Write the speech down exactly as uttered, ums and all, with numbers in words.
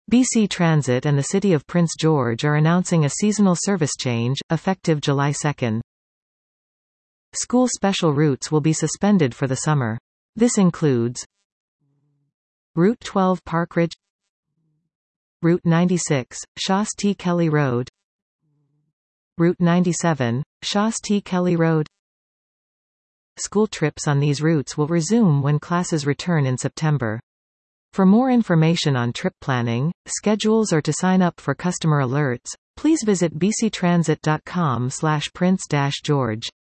B C Transit and the City of Prince George are announcing a seasonal service change, effective July second. School special routes will be suspended for the summer. This includes Route twelve Park Ridge, Route ninety-six, Shas T. Kelly Road, Route ninety-seven, Shas T. Kelly Road. School trips on these routes will resume when classes return in September. For more information on trip planning, schedules or to sign up for customer alerts, please visit b c transit dot com slash prince dash george.